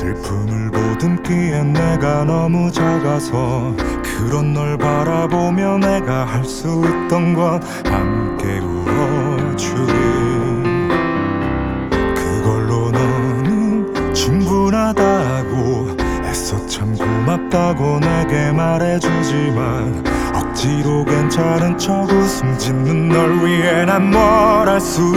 슬픔을 보듬기에 내가 너무 작아서 그런 널 바라보며 내가 할 수 있던 건 함께 울어주기. 그걸로 너는 충분하다고 애써 참 고맙다고 내게 말해주지만 억지로 괜찮은 척 웃음 짓는 널 위해 난 뭘 할 수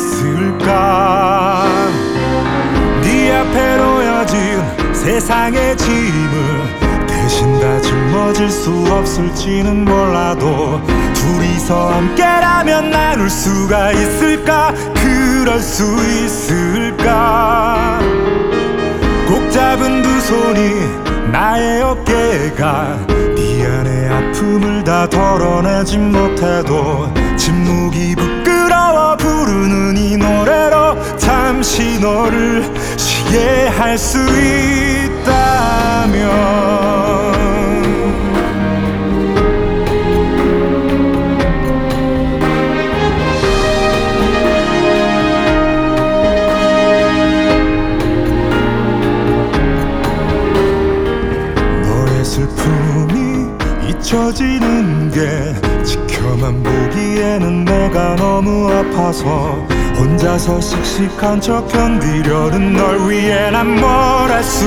있을까. 네 앞에 놓여진 세상의 짐을 대신 다 짊어질 수 없을지는 몰라도 둘이서 함께라면 나눌 수가 있을까. 그럴 수 있을까. 꼭 잡은 두 손이 나의 어깨가 네 안의 아픔을 다 덜어내지 못해도 침묵이 부끄러워 부르는 이 노래로 잠시 너를 쉬게 할 수 있다면. 너의 슬픔이 잊혀지는 게 지켜만 보기에는 내가 너무 아파서 혼자서 씩씩한 척 견디려는 널 위해 난 뭘 할 수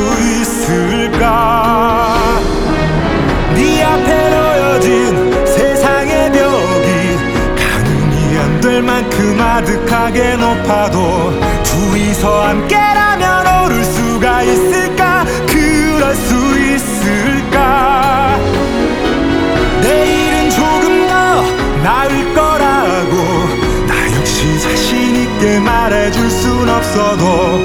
있을까. 네 앞에 놓여진 세상의 벽이 가늠이 안 될 만큼 아득하게 높아도 둘이서 함께라면 오를 수가 있을까. 그럴 수 있을까. 내일은 조금 더 나을 거라고 나 역시 자신 있게 말해줄 순 없어도